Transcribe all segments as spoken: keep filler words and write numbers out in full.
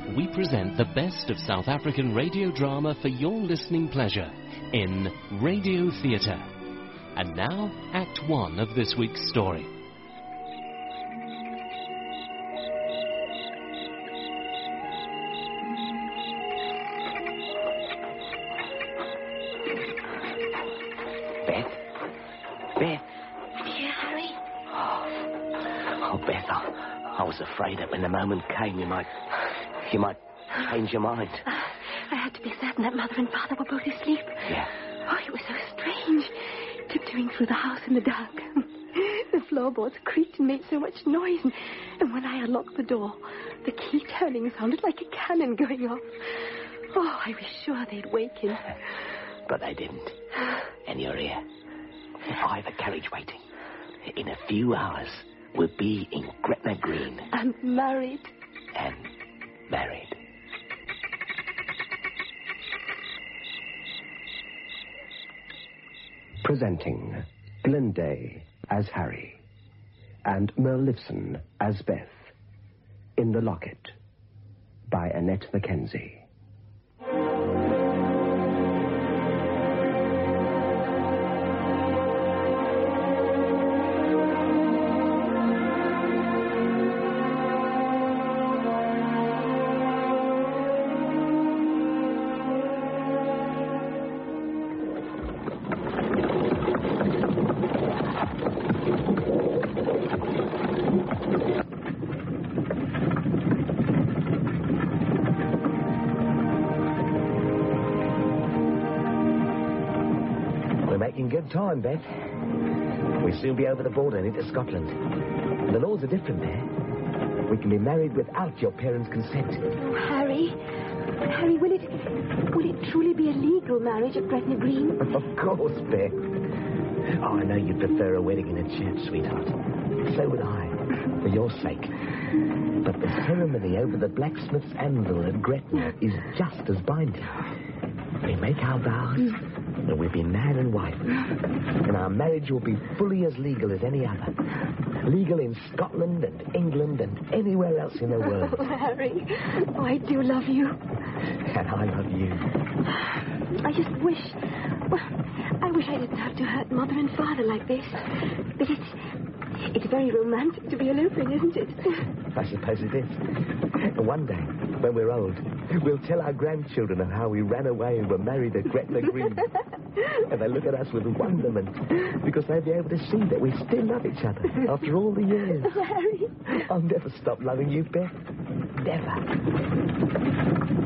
we present the best of South African radio drama for your listening pleasure in Radio Theatre. And now, Act One of this week's story. Beth? Beth? Here, Harry? Oh, oh Beth, I, I was afraid that when the moment came, you might... you might change your mind. Uh, I had to be certain that Mother and Father were both asleep. Yeah. Oh, it was so strange, tiptoeing through the house in the dark. The floorboards creaked and made so much noise, and, and when I unlocked the door, the key turning sounded like a cannon going off. Oh, I was sure they'd waken. But they didn't. And you're here. I've a carriage waiting. In a few hours, we'll be in Gretna Green. And married. And married. Presenting Glenday as Harry and Merle Lifson as Beth in The Locket by Annette Mackenzie. Good time, Beth. We'll soon be over the border and into Scotland. The laws are different there. We can be married without your parents' consent. Harry, Harry, will it, will it truly be a legal marriage at Gretna Green? Of course, Beth. Oh, I know you'd prefer a wedding in a church, sweetheart. So would I, for your sake. But the ceremony over the blacksmith's anvil at Gretna is just as binding. We make our vows, and we'll be man and wife. And our marriage will be fully as legal as any other. Legal in Scotland and England and anywhere else in the world. Oh, Harry, oh, I do love you. And I love you. I just wish... Well, I wish I didn't have to hurt Mother and Father like this. But it's... It's very romantic to be eloping, isn't it? I suppose it is. One day, when we're old, we'll tell our grandchildren of how we ran away and were married at Gretna Green. And they'll look at us with wonderment, because they'll be able to see that we still love each other after all the years. Oh, Harry. I'll never stop loving you, Beth. Never.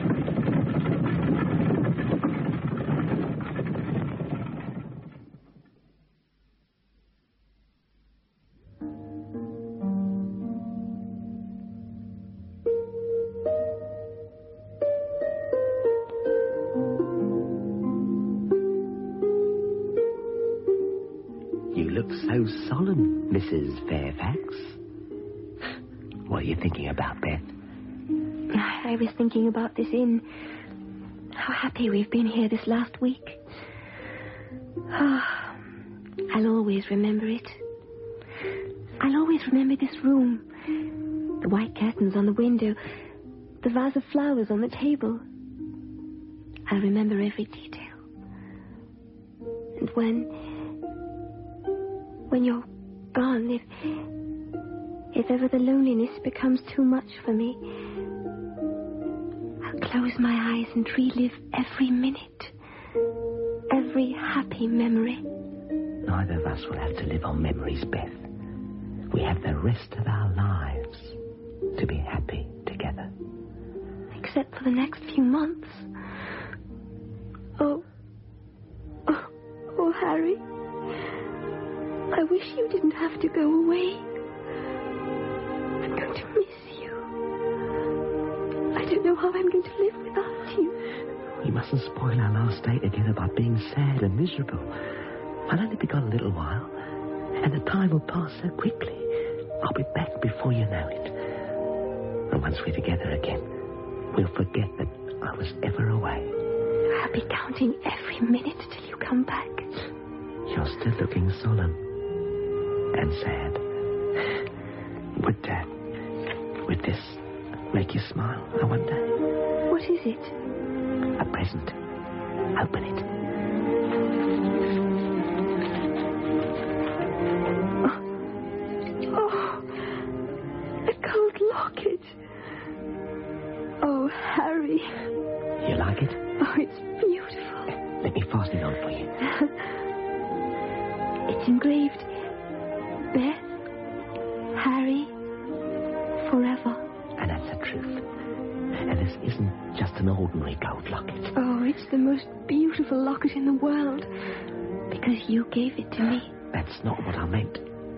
So solemn, Missus Fairfax. What are you thinking about, Beth? I was thinking about this inn. How happy we've been here this last week. Oh, I'll always remember it. I'll always remember this room. The white curtains on the window. The vase of flowers on the table. I'll remember every detail. And when... When you're gone, if, if ever the loneliness becomes too much for me, I'll close my eyes and relive every minute, every happy memory. Neither of us will have to live on memories, Beth. We have the rest of our lives to be happy together. Except for the next few months. Oh, oh, oh, Harry. I wish you didn't have to go away. I'm going to miss you. I don't know how I'm going to live without you. We mustn't spoil our last day together by being sad and miserable. I'll only be gone a little while, and the time will pass so quickly. I'll be back before you know it. And once we're together again, we'll forget that I was ever away. I'll be counting every minute till you come back. You're still looking solemn. And sad. Would, uh, would this make you smile, I wonder? What is it? A present. Open it. Oh, oh, a gold locket. Oh, Harry. You like it? Oh, it's beautiful. Let me fasten it on for you. It's engraved. Beth, Harry, forever. And that's the truth. And this isn't just an ordinary gold locket. Oh, it's the most beautiful locket in the world. Because you gave it to me. That's not what I meant.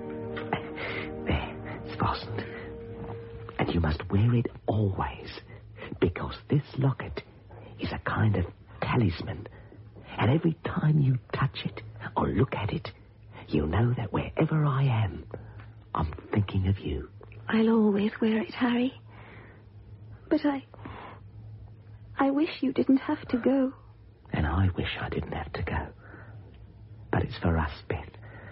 There, it's fastened. And you must wear it always. Because this locket is a kind of talisman. And every time you touch it or look at it, you know that wherever I am, I'm thinking of you. I'll always wear it, Harry. But I... I wish you didn't have to go. And I wish I didn't have to go. But it's for us, Beth.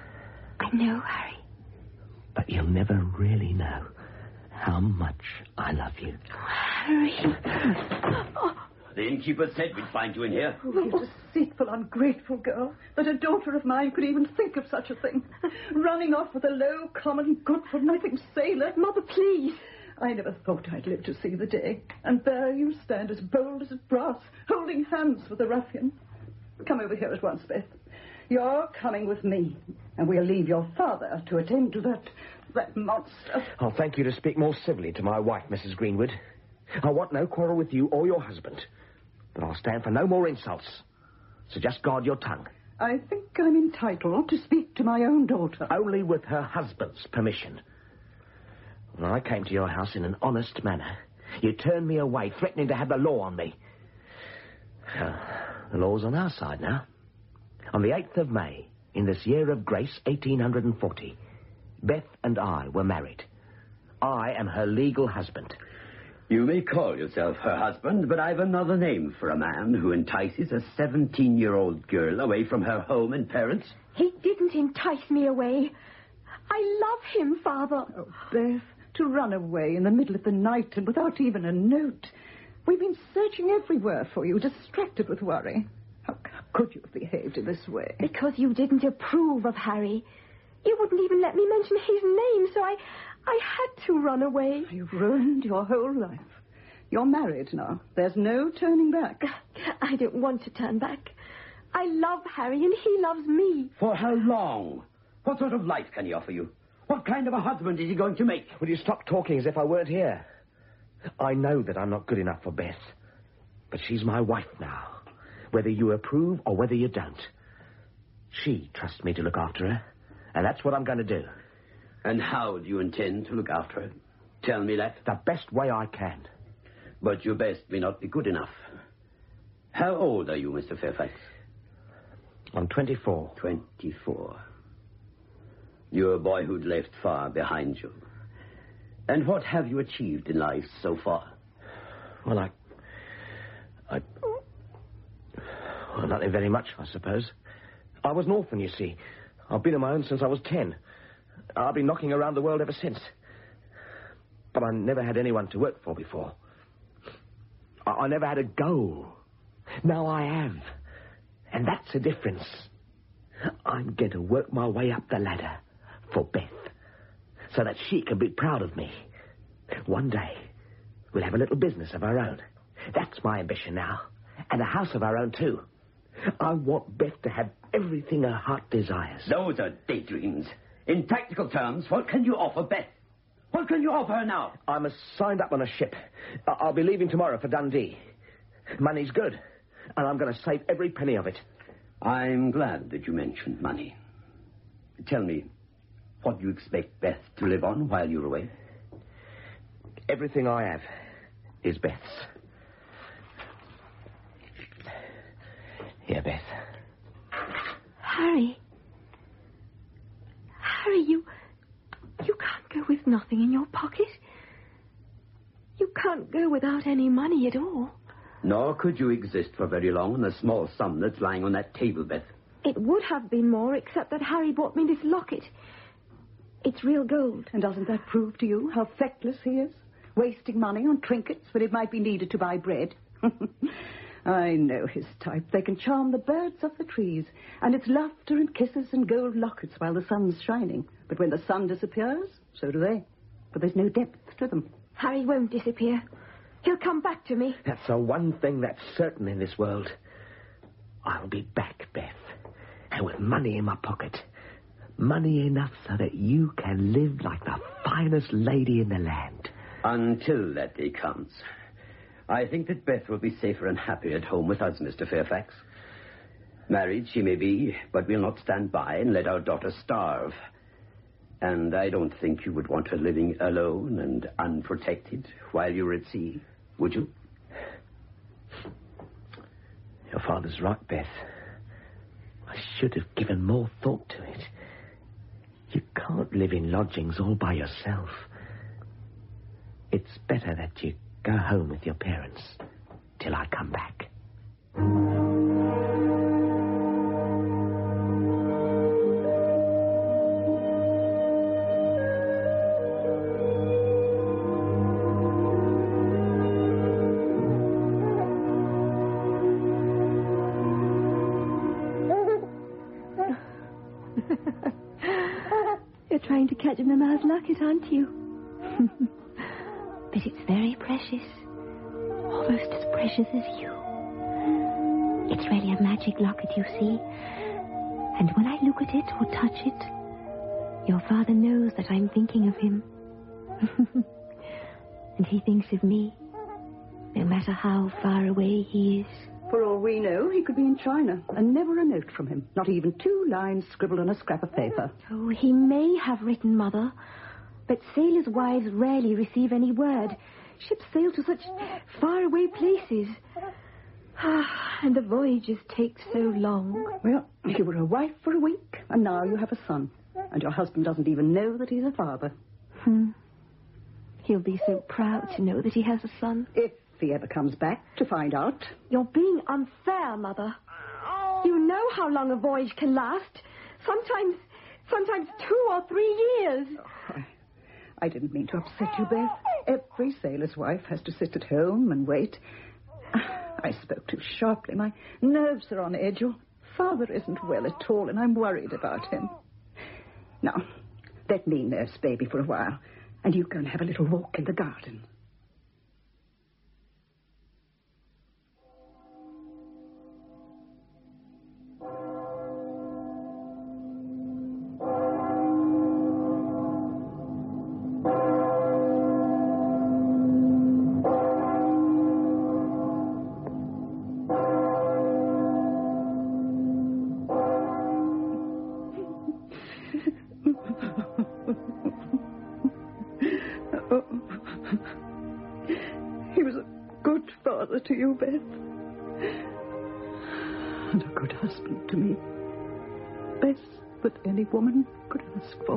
I know, Harry. But you'll never really know how much I love you. Harry. Oh. The innkeeper said we'd find you in here. Oh, you deceitful, ungrateful girl. That a daughter of mine could even think of such a thing. Running off with a low, common, good-for-nothing sailor. Mother, please. I never thought I'd live to see the day. And there you stand as bold as brass, holding hands with the ruffian. Come over here at once, Beth. You're coming with me, and we'll leave your father to attend to that, that monster. I'll thank you to speak more civilly to my wife, Missus Greenwood. I want no quarrel with you or your husband, but I'll stand for no more insults. So just guard your tongue. I think I'm entitled to speak to my own daughter. Only with her husband's permission. When I came to your house in an honest manner, you turned me away, threatening to have the law on me. Uh, the law's on our side now. On the eighth of May, in this year of grace, eighteen forty, Beth and I were married. I am her legal husband. You may call yourself her husband, but I've another name for a man who entices a seventeen-year-old girl away from her home and parents. He didn't entice me away. I love him, Father. Oh, Beth, to run away in the middle of the night and without even a note. We've been searching everywhere for you, distracted with worry. How could you have behaved in this way? Because you didn't approve of Harry. You wouldn't even let me mention his name, so I... I had to run away. You've ruined your whole life. You're married now. There's no turning back. I don't want to turn back. I love Harry, and he loves me. For how long? What sort of life can he offer you? What kind of a husband is he going to make? Will you stop talking as if I weren't here? I know that I'm not good enough for Beth, but she's my wife now, whether you approve or whether you don't. She trusts me to look after her, and that's what I'm going to do. And how do you intend to look after her? Tell me that. The best way I can. But your best may not be good enough. How old are you, Mister Fairfax? I'm twenty-four. Twenty-four. Your boyhood left far behind you. And what have you achieved in life so far? Well, I... I... Well, nothing very much, I suppose. I was an orphan, you see. I've been on my own since I was ten. I've been knocking around the world ever since. But I never had anyone to work for before. I, I never had a goal. Now I have. And that's a difference. I'm going to work my way up the ladder for Beth, so that she can be proud of me. One day, we'll have a little business of our own. That's my ambition now. And a house of our own, too. I want Beth to have everything her heart desires. Those are daydreams. In practical terms, what can you offer Beth? What can you offer her now? I'm signed up on a ship. I- I'll be leaving tomorrow for Dundee. Money's good, and I'm going to save every penny of it. I'm glad that you mentioned money. Tell me, what do you expect Beth to live on while you're away? Everything I have is Beth's. Here, Beth. Harry. Harry, you... You can't go with nothing in your pocket. You can't go without any money at all. Nor could you exist for very long on the small sum that's lying on that table, Beth. It would have been more, except that Harry bought me this locket. It's real gold. And doesn't that prove to you how feckless he is? wasting money on trinkets when it might be needed to buy bread. I know his type. They can charm the birds off the trees, and it's laughter and kisses and gold lockets while the sun's shining. But when the sun disappears, so do they. But there's no depth to them. Harry won't disappear. He'll come back to me. That's the one thing that's certain in this world. I'll be back, Beth. And with money in my pocket. Money enough so that you can live like the finest lady in the land. Until that day comes. I think that Beth will be safer and happier at home with us, Mister Fairfax. Married she may be, but we'll not stand by and let our daughter starve. And I don't think you would want her living alone and unprotected while you're at sea, would you? Your father's right, Beth. I should have given more thought to it. You can't live in lodgings all by yourself. It's better that you go home with your parents till I come back. You're trying to catch Mamma's locket, aren't you? But it's very precious. Almost as precious as you. It's really a magic locket, you see. And when I look at it or touch it, your father knows that I'm thinking of him. And he thinks of me, no matter how far away he is. For all we know, he could be in China, and never a note from him. Not even two lines scribbled on a scrap of paper. Oh, he may have written, Mother. But sailors' wives rarely receive any word. Ships sail to such faraway places. And the voyages take so long. Well, you were a wife for a week, and now you have a son. And your husband doesn't even know that he's a father. Hmm. He'll be so proud to know that he has a son. If he ever comes back to find out. You're being unfair, Mother. You know how long a voyage can last. Sometimes, sometimes two or three years. Oh, I, I didn't mean to upset you, Beth. Every sailor's wife has to sit at home and wait. I spoke too sharply. My nerves are on edge. Your father isn't well at all, and I'm worried about him. Now, let me nurse baby for a while, and you go and have a little walk in the garden. To you, Beth. And a good husband to me. Best that any woman could ask for.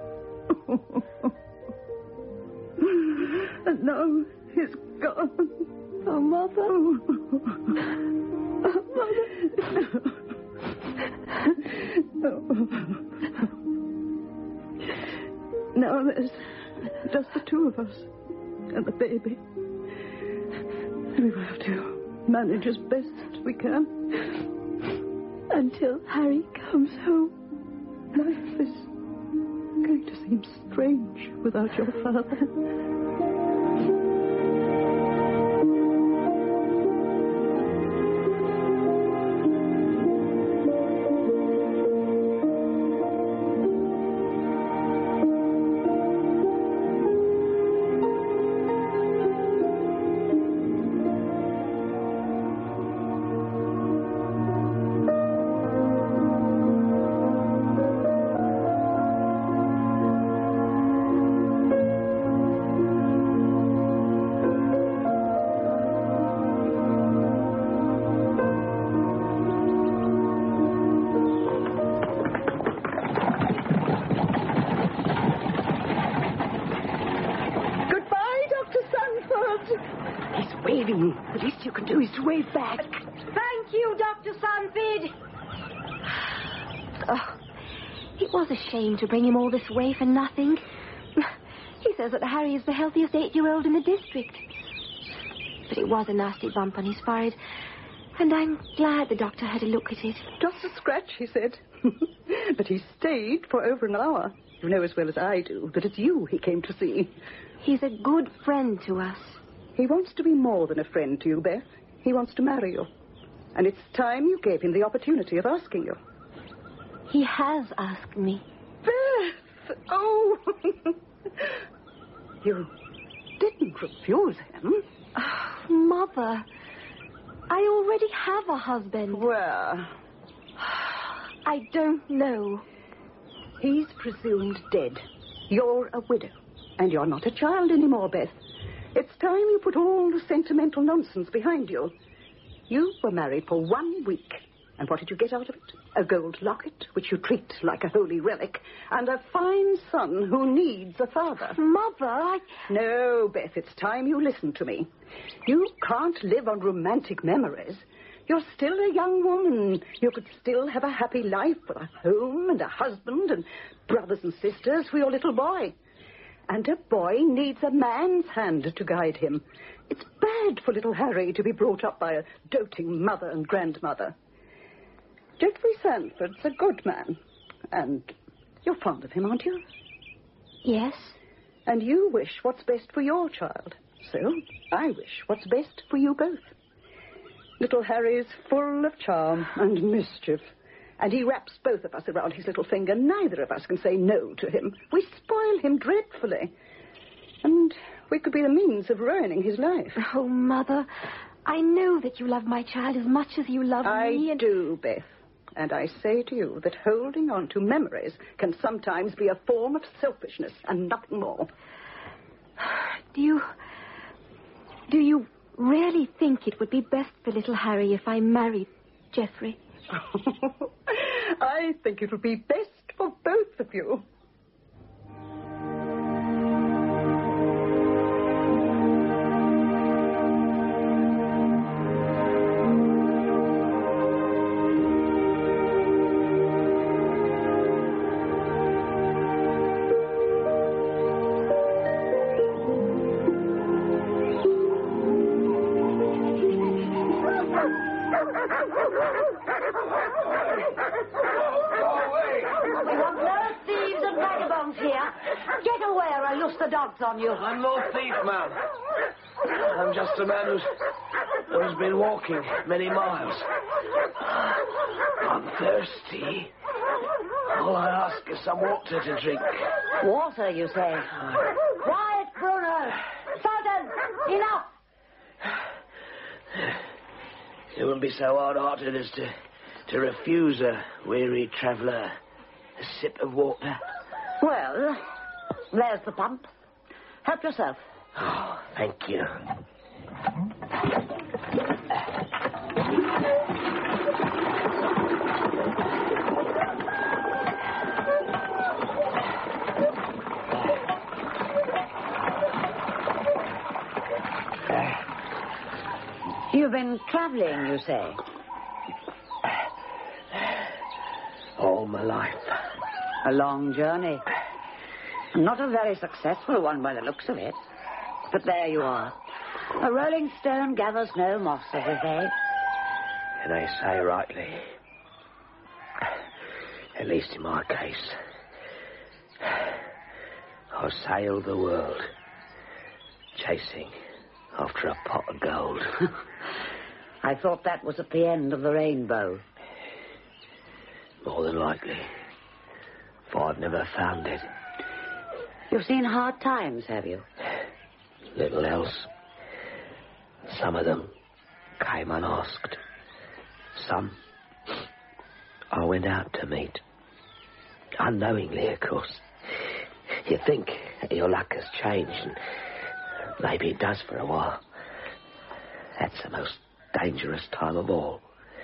And now he's gone. Oh, Mother. Oh, Mother. No. Now there's just the two of us and the baby. We will have to manage as best we can. Until Harry comes home. Life is going to seem strange without your father. The least you can do is to wave back. Thank you, Doctor Sanford. Oh, it was a shame to bring him all this way for nothing. He says that Harry is the healthiest eight-year-old in the district. But it was a nasty bump on his forehead, and I'm glad the doctor had a look at it. Just a scratch, he said. But he stayed for over an hour. You know as well as I do that it's you he came to see. He's a good friend to us. He wants to be more than a friend to you, Beth. He wants to marry you. And it's time you gave him the opportunity of asking you. He has asked me. Beth! Oh! You didn't refuse him. Oh, Mother, I already have a husband. Well, I don't know. He's presumed dead. You're a widow. And you're not a child anymore, Beth. It's time you put all the sentimental nonsense behind you. You were married for one week. And what did you get out of it? A gold locket, which you treat like a holy relic, and a fine son who needs a father. Mother, I... No, Beth, it's time you listen to me. You can't live on romantic memories. You're still a young woman. You could still have a happy life with a home and a husband and brothers and sisters for your little boy. And a boy needs a man's hand to guide him. It's bad for little Harry to be brought up by a doting mother and grandmother. Geoffrey Sanford's a good man. And you're fond of him, aren't you? Yes. And you wish what's best for your child. So I wish what's best for you both. Little Harry's full of charm and mischief. And he wraps both of us around his little finger. Neither of us can say no to him. We spoil him dreadfully. And we could be the means of ruining his life. Oh, Mother, I know that you love my child as much as you love I me. I and... do, Beth. And I say to you that holding on to memories can sometimes be a form of selfishness and nothing more. Do you... Do you really think it would be best for little Harry if I married Geoffrey? I think it would be best for both of you. On you. I'm no thief, ma'am. I'm just a man who's, who's been walking many miles. I'm thirsty. All I ask is some water to drink. Water, you say? Quiet, Bruno! Sultan, enough! You wouldn't be so hard-hearted as to, to refuse a weary traveller a sip of water. Well, there's the pump. Help yourself. Oh, thank you. You've been traveling, you say? All my life. A long journey. Not a very successful one by the looks of it. But there you are. A rolling stone gathers no moss, as they say. And they say rightly. At least in my case. I've sailed the world, chasing after a pot of gold. I thought that was at the end of the rainbow. More than likely. For I've never found it. You've seen hard times, have you? Little else. Some of them came unasked. Some I went out to meet. Unknowingly, of course. You think your luck has changed, and maybe it does for a while. That's the most dangerous time of all.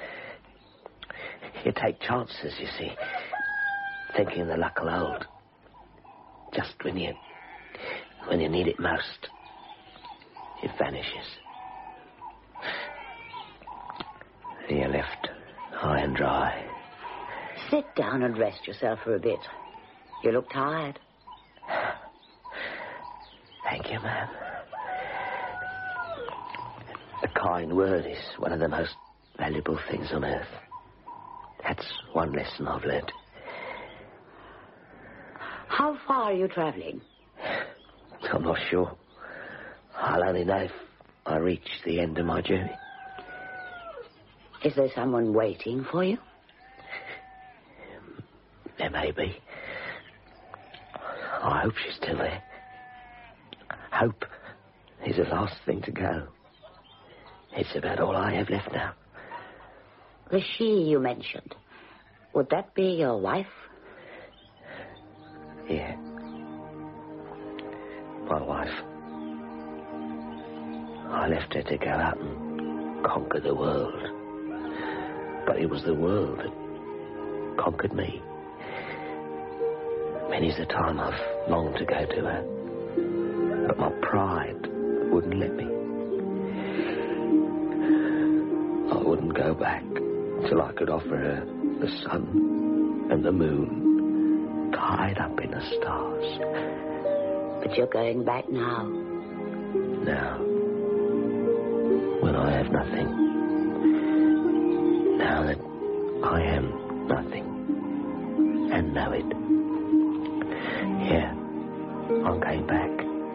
You take chances, you see, thinking the luck will hold. Just when you, when you need it most, it vanishes. And you're left high and dry. Sit down and rest yourself for a bit. You look tired. Thank you, ma'am. A kind word is one of the most valuable things on earth. That's one lesson I've learned. How far are you travelling? I'm not sure. I'll only know if I reach the end of my journey. Is there someone waiting for you? There may be. I hope she's still there. Hope is the last thing to go. It's about all I have left now. The she you mentioned, would that be your wife? Yeah. My wife. I left her to go out and conquer the world. But it was the world that conquered me. Many's the time I've longed to go to her, but my pride wouldn't let me. I wouldn't go back till I could offer her the sun and the moon tied up in the stars. But you're going back now. Now, when I have nothing. Now that I am nothing and know it. Yeah, I'm going back.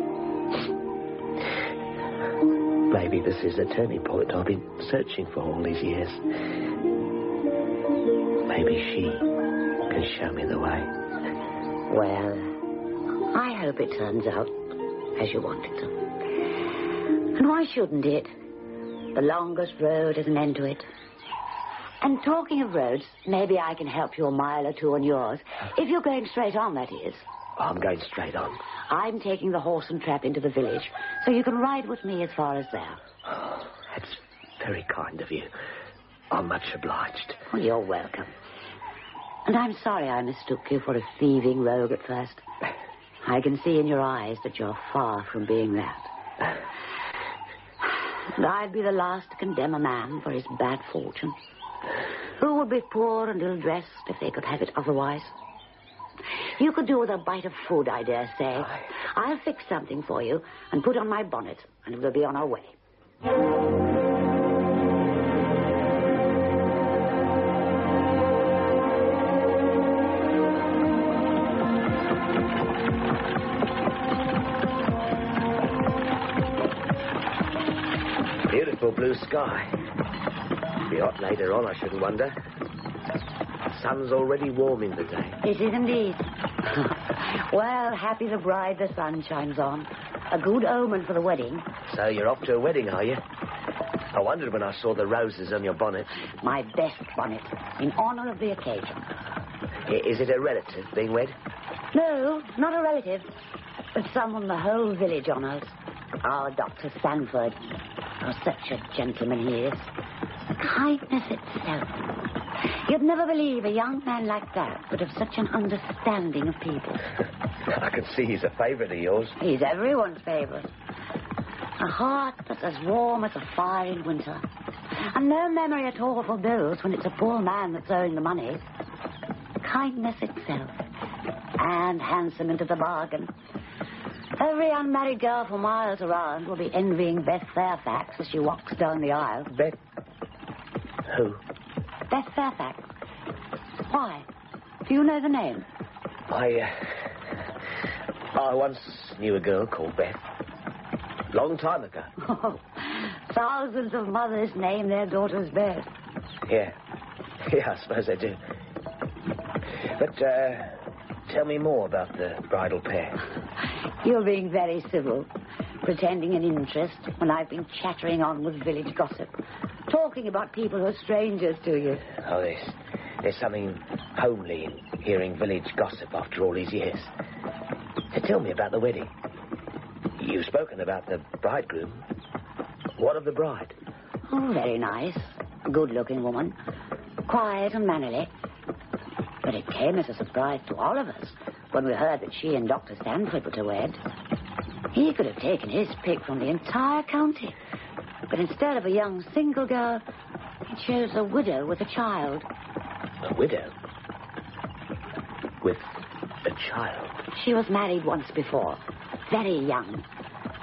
Maybe this is the turning point I've been searching for all these years. Maybe she can show me the way. Well, I hope it turns out as you want it to. And why shouldn't it? The longest road has an end to it. And talking of roads, maybe I can help you a mile or two on yours. If you're going straight on, that is. I'm going straight on. I'm taking the horse and trap into the village, so you can ride with me as far as there. Oh, that's very kind of you. I'm much obliged. Well, you're welcome. And I'm sorry I mistook you for a thieving rogue at first. I can see in your eyes that you're far from being that. And I'd be the last to condemn a man for his bad fortune. Who would be poor and ill-dressed if they could have it otherwise? You could do with a bite of food, I dare say. I'll fix something for you and put on my bonnet, and we'll be on our way. Beautiful blue sky. Be hot later on, I shouldn't wonder. The sun's already warming the day. It is indeed. Well, happy the bride the sun shines on. A good omen for the wedding. So you're off to a wedding, are you? I wondered when I saw the roses on your bonnet. My best bonnet, in honour of the occasion. I- Is it a relative being wed? No, not a relative, but someone the whole village honours. Our Doctor Sanford. Oh, such a gentleman he is. Kindness itself. You'd never believe a young man like that would have such an understanding of people. I can see he's a favourite of yours. He's everyone's favourite. A heart that's as warm as a fire in winter. And no memory at all for bills when it's a poor man that's owing the money. Kindness itself. And handsome into the bargain. Every unmarried girl for miles around will be envying Beth Fairfax as she walks down the aisle. Beth? Who? Beth Fairfax. Why? Do you know the name? I, uh, I once knew a girl called Beth. Long time ago. Oh, thousands of mothers name their daughters Beth. Yeah. Yeah, I suppose they do. But, uh, tell me more about the bridal pair. You're being very civil, pretending an interest when I've been chattering on with village gossip, talking about people who are strangers to you. Oh, there's, there's something homely in hearing village gossip after all these years. So tell me about the wedding. You've spoken about the bridegroom. What of the bride? Oh, very nice. A good-looking woman. Quiet and mannerly. But it came as a surprise to all of us when we heard that she and Doctor Sanford were to wed. He could have taken his pick from the entire county. But instead of a young single girl, he chose a widow with a child. A widow? With a child? She was married once before. Very young.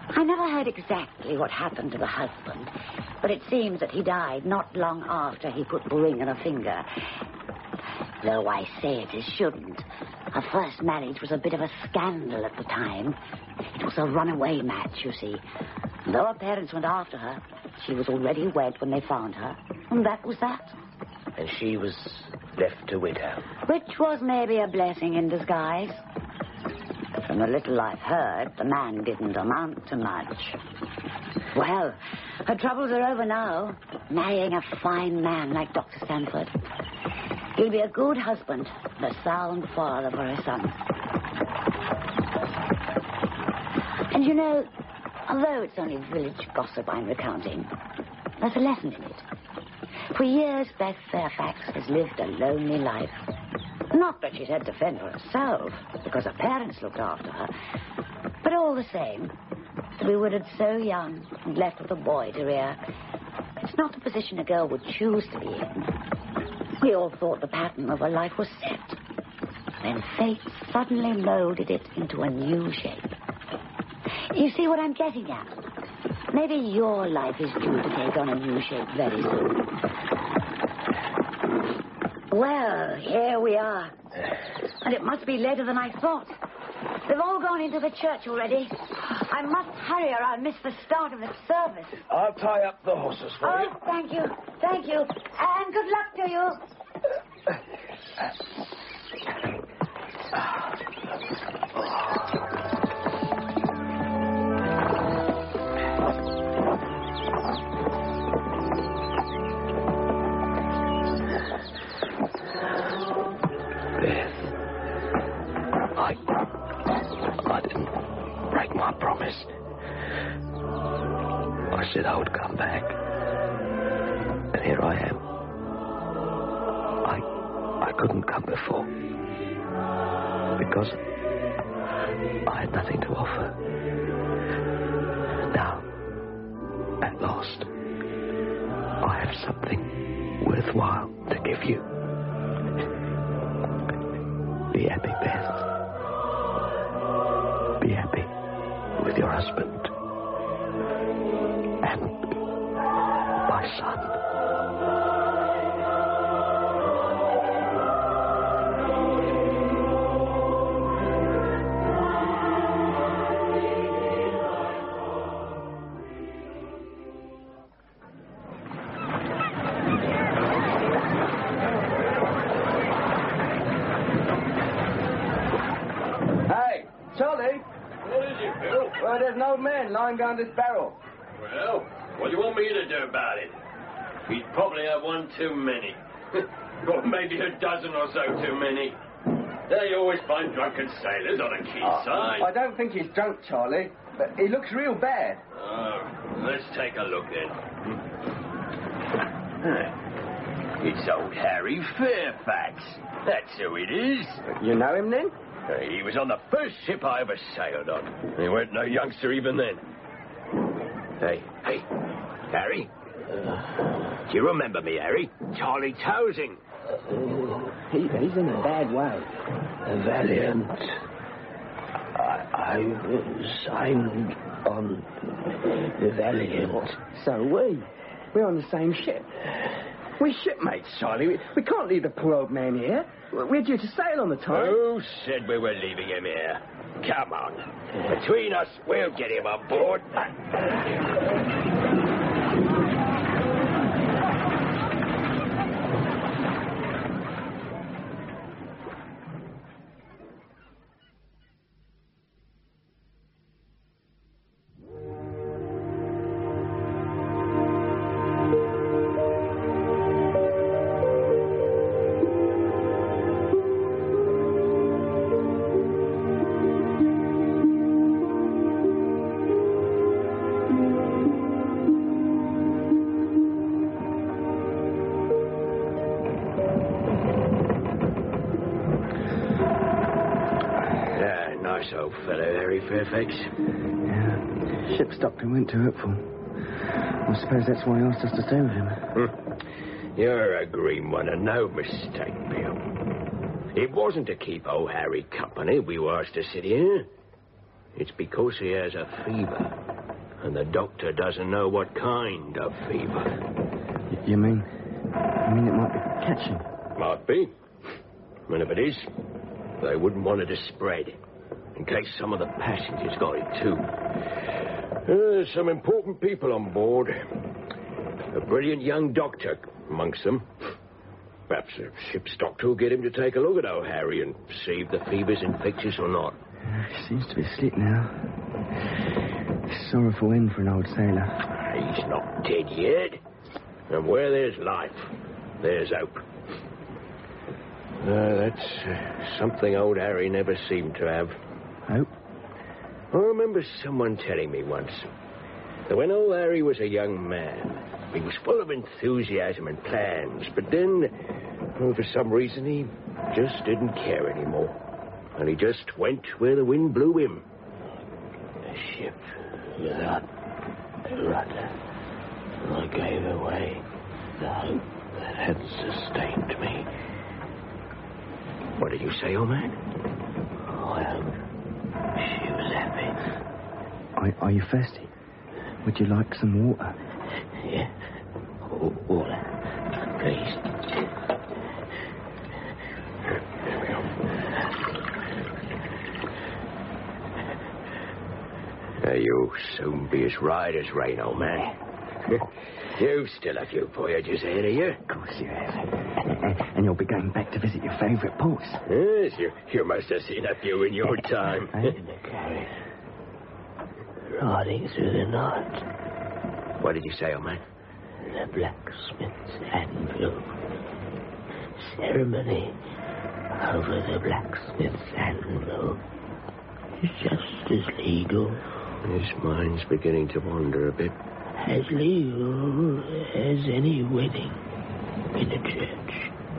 I never heard exactly what happened to the husband, but it seems that he died not long after he put the ring on her finger. Though I say it as shouldn't. Her first marriage was a bit of a scandal at the time. It was a runaway match, you see. And though her parents went after her, she was already wed when they found her. And that was that. And she was left a widow. Which was maybe a blessing in disguise. But from the little I've heard, the man didn't amount to much. Well, her troubles are over now. Marrying a fine man like Doctor Stanford. He'll be a good husband and a sound father for her son. And you know, although it's only village gossip I'm recounting, there's a lesson in it. For years, Beth Fairfax has lived a lonely life. Not that she's had to fend for herself, because her parents looked after her. But all the same, to be widowed so young and left with a boy to rear, it's not a position a girl would choose to be in. We all thought the pattern of her life was set. Then fate suddenly molded it into a new shape. You see what I'm getting at? Maybe your life is due to take on a new shape very soon. Well, here we are. And it must be later than I thought. They've all gone into the church already. I must hurry or I'll miss the start of the service. I'll tie up the horses for oh, you. Oh, thank you. Thank you. And good luck to you. Beth, I... I didn't break my promise. I said I would come back. And here I am. I... I couldn't come before. Because I had nothing to offer. Now, at last, I have something worthwhile to give you. Be happy, Beth. Be happy with your husband and my son. Lying down this barrel. Well, what do you want me to do about it? He'd probably have one too many. Or maybe a dozen or so too many. They always find drunken sailors on a quayside. Oh, I don't think he's drunk, Charlie. But he looks real bad. Oh, let's take a look then. It's old Harry Fairfax. That's who it is. You know him then? He was on the first ship I ever sailed on. He weren't no youngster even then. Hey, hey, Harry? Uh, Do you remember me, Harry? Charlie Towsing. Uh, he, he's in a bad way. Valiant. I, I signed on the Valiant. So are we. We're on the same ship. We're shipmates, Charlie. We, we can't leave the poor old man here. We're due to sail on the time. Who said we were leaving him here? Come on. Between us, we'll get him on board. Old fellow, Harry Fairfax. Yeah. Ship stopped and went to Hopeful. I suppose that's why he asked us to stay with him. Hmm. You're a green one, and no mistake, Bill. It wasn't to keep old Harry company we were asked to sit here. It's because he has a fever. and the doctor doesn't know what kind of fever. Y- you mean... You mean it might be catching? Might be. And if it is, they wouldn't want it to spread, in case some of the passengers got it too. There's some important people on board. A brilliant young doctor amongst them. Perhaps the ship's doctor will get him to take a look at old Harry and see if the fever's infectious or not. Uh, he seems to be asleep now. Sorrowful end for an old sailor. He's not dead yet. And where there's life, there's hope. Uh, that's uh, something old Harry never seemed to have. Hope? I remember someone telling me once that when old Harry was a young man, he was full of enthusiasm and plans, but then, well, for some reason, he just didn't care anymore. And he just went where the wind blew him. A ship without a rudder. I gave away the hope that had sustained me. What did you say, old man? I hope she was happy. Are, are you thirsty? Would you like some water? Yeah. W- water, please. There we go. Now, you'll soon be as right as rain, old man. You've still a few voyages ahead of you. Of course you have. And, and you'll be going back to visit your favourite ports. Yes, you, you must have seen a few in your time. In the carriage. Riding through the night. What did you say, old man? The blacksmith's anvil. Ceremony over the blacksmith's anvil is just as legal. His mind's beginning to wander a bit. As legal as any wedding in a church.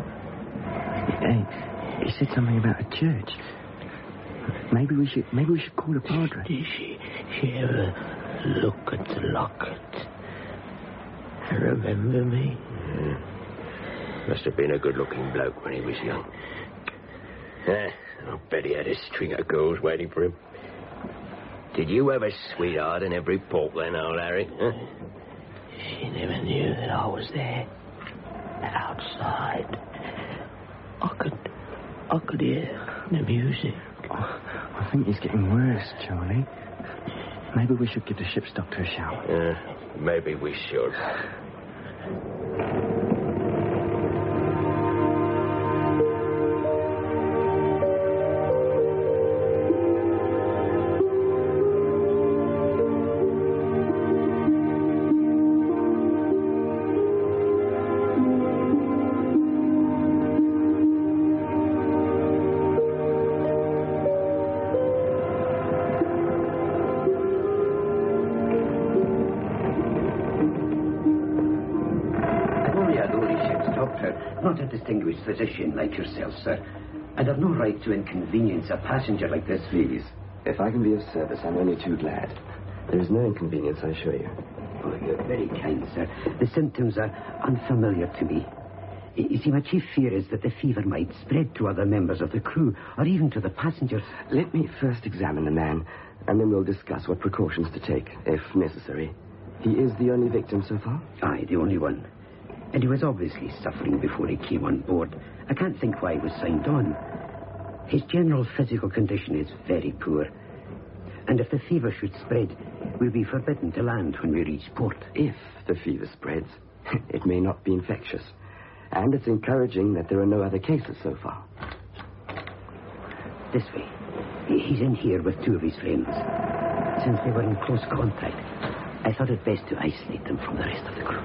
Hey, he said something about a church. Maybe we should maybe we should call a padre. Did she, she ever look at the locket and remember me? Yeah. Must have been a good-looking bloke when he was young. Eh, I'll bet he had a string of girls waiting for him. Did you have a sweetheart in every port then, old Harry? Huh? She never knew that I was there. Outside. I could... I could hear the music. Oh, I think he's getting worse, Charlie. Maybe we should give the ship's doctor a shout. Uh, maybe we should. Not a distinguished physician like yourself, sir. I'd have no right to inconvenience a passenger like this, please. If I can be of service, I'm only too glad. There is no inconvenience, I assure you. Oh, you're very kind, sir. The symptoms are unfamiliar to me. You see, my chief fear is that the fever might spread to other members of the crew, or even to the passengers. Let me first examine the man, and then we'll discuss what precautions to take, if necessary. He is the only victim so far? Aye, the only one. And he was obviously suffering before he came on board. I can't think why he was signed on. His general physical condition is very poor. And if the fever should spread, we'll be forbidden to land when we reach port. If the fever spreads, it may not be infectious. And it's encouraging that there are no other cases so far. This way. He's in here with two of his friends. Since they were in close contact, I thought it best to isolate them from the rest of the crew.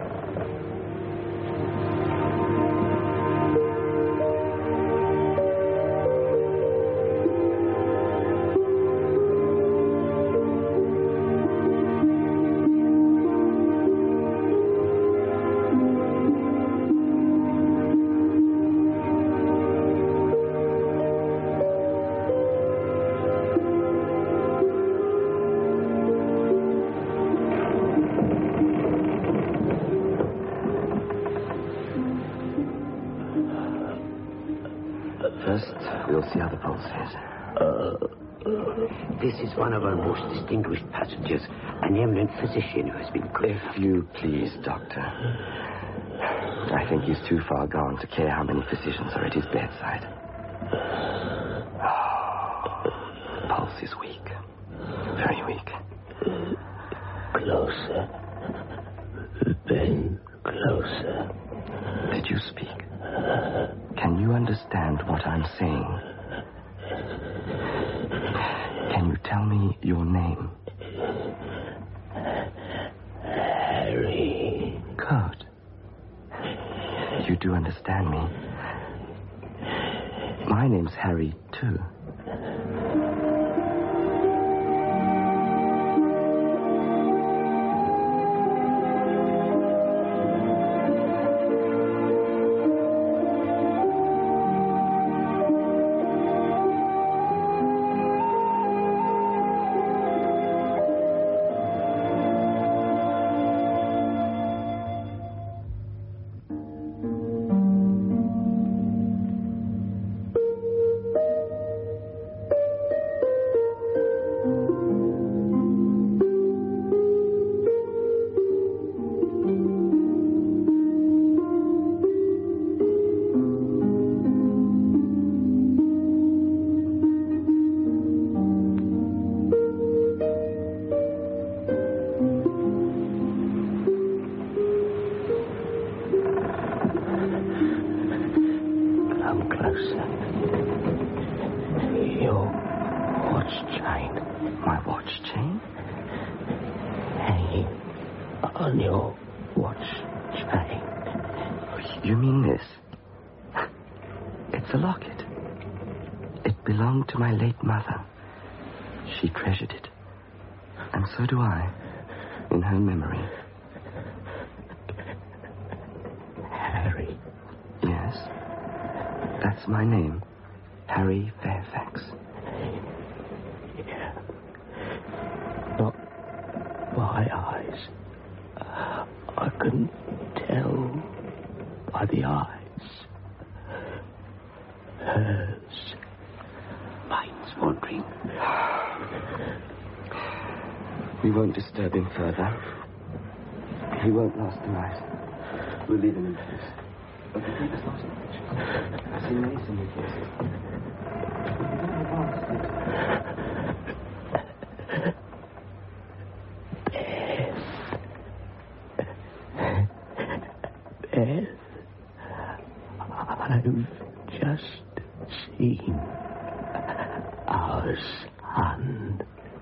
See how the pulse is. Uh, uh, this is one of our most distinguished passengers. An eminent physician who has been good enough. If you please, Doctor. I think he's too far gone to care how many physicians are at his bedside. Oh, the pulse is weak. Very weak. Closer. Ben, closer. Did you speak? Can you understand what I'm saying? Can you tell me your name? Harry. Good. You do understand me. My name's Harry, too. So do I, in her memory. Harry. Yes, that's my name, Harry Fairfax. Yeah. Not my eyes. I can tell by the eyes. Hers. Mine's wandering. We won't disturb him further. He won't last the night. We'll leave him in peace. But the paper's not in pictures. I've seen many similar cases. Beth. I've just seen our son.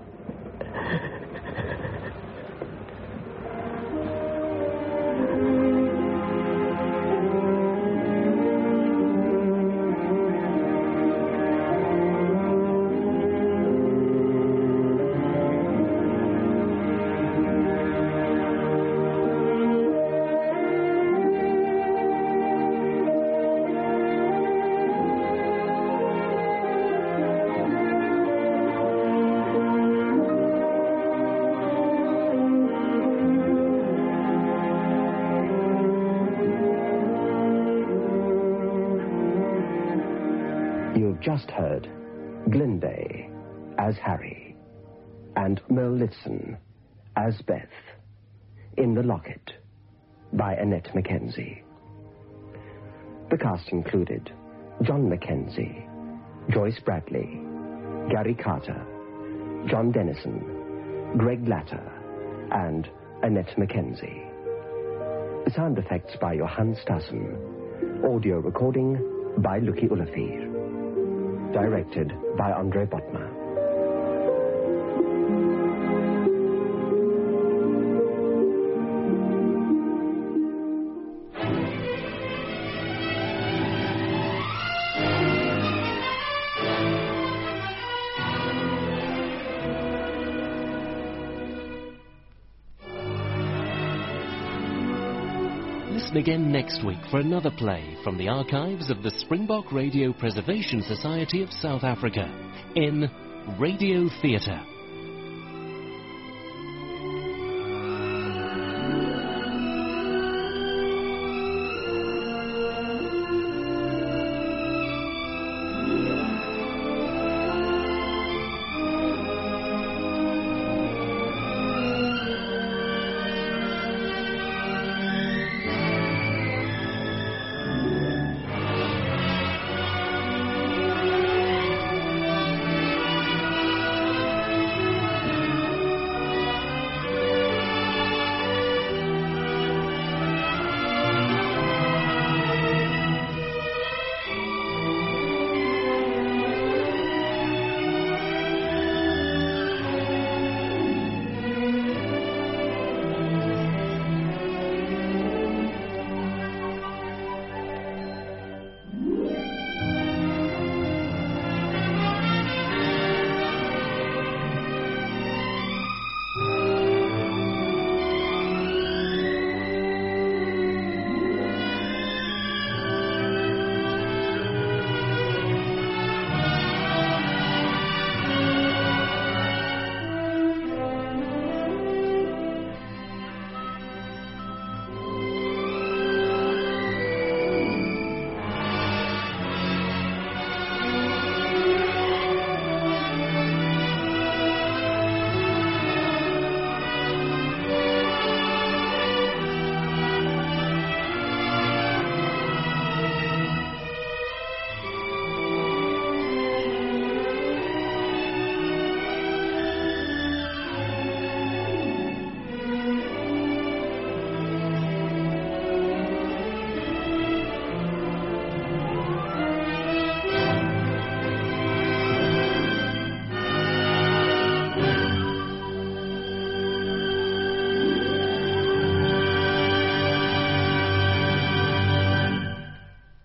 Just heard Glenday as Harry and Merle Litson as Beth in The Locket by Annette Mackenzie. The cast included John Mackenzie, Joyce Bradley, Gary Carter, John Dennison, Greg Latter, and Annette Mackenzie. Sound effects by Johan Stassen. Audio recording by Lucky Ulafir. Directed by Andre Botma. Listen again next week for another play from the archives of the Springbok Radio Preservation Society of South Africa in Radio Theatre.